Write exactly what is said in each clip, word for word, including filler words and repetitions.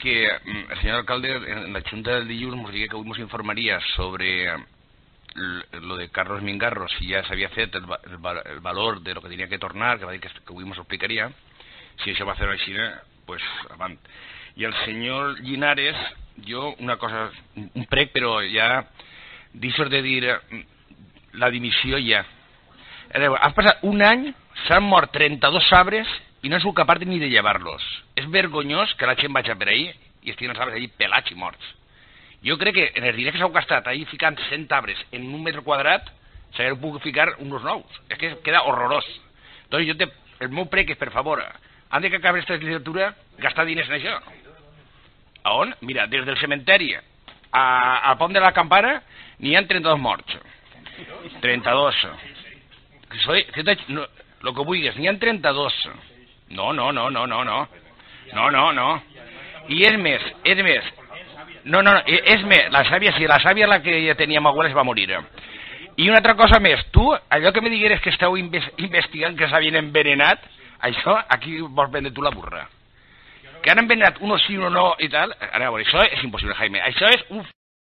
que el señor alcalde en la Junta del dilluns nos digué que avui ens informaria sobre lo de Carlos Mingarro, si ja s'havia fet el, el, el valor de lo que tenia que tornar, que va dir que, que avui ens ho explicaria. Si això va fer així, pues avant. I el senyor Llinares, jo una cosa, un prec, però ja deixo de dir la dimissió ja. Ha passat un any, s'han mort trenta-dos sabres i no és capaç ni de llevar-los. És vergonyós que la gent vagi per ahí i estiguin els sabres allí pelats i morts. Jo crec que en els diners que s'heu gastat ahí ficant cent arbres en un metre quadrat s'hagués pogut ficar uns nous. És que queda horrorós. Doncs jo te, el meu prec és, per favor, han de que acabi aquesta legislatura gastar diners en això. A on? Mira, des del cementeri a, al pont de la Campana n'hi ha trenta-dos morts. trenta-dos. Soy, no, lo que vulguis, n'hi ha trenta-dos. No, no, no, no, no, no. No, no, no. I és més, és més. No, no, no, és més, la sàvia, sí, la sàvia la que ja tenia amb abuela es va morir. I una altra cosa més, tu, allò que me digueres que esteu investigant que s'havien envenenat, això, aquí vols vendre tu la burra. Que han envenenat uno sí, uno no i tal, a veure, això és impossible, Jaime, això és un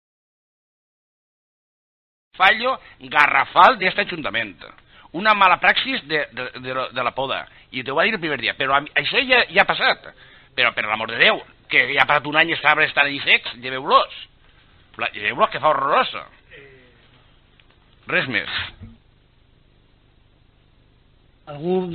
fallo garrafal d'este ajuntament, una mala praxis de, de, de, de la poda, i t'ho va dir el primer dia, però això ja, ja ha passat, però per l'amor de Déu, que ja ha passat un any i els arbres estan allí secs, lleveu-los, lleveu-los que fa horrorosa. Res més. Algú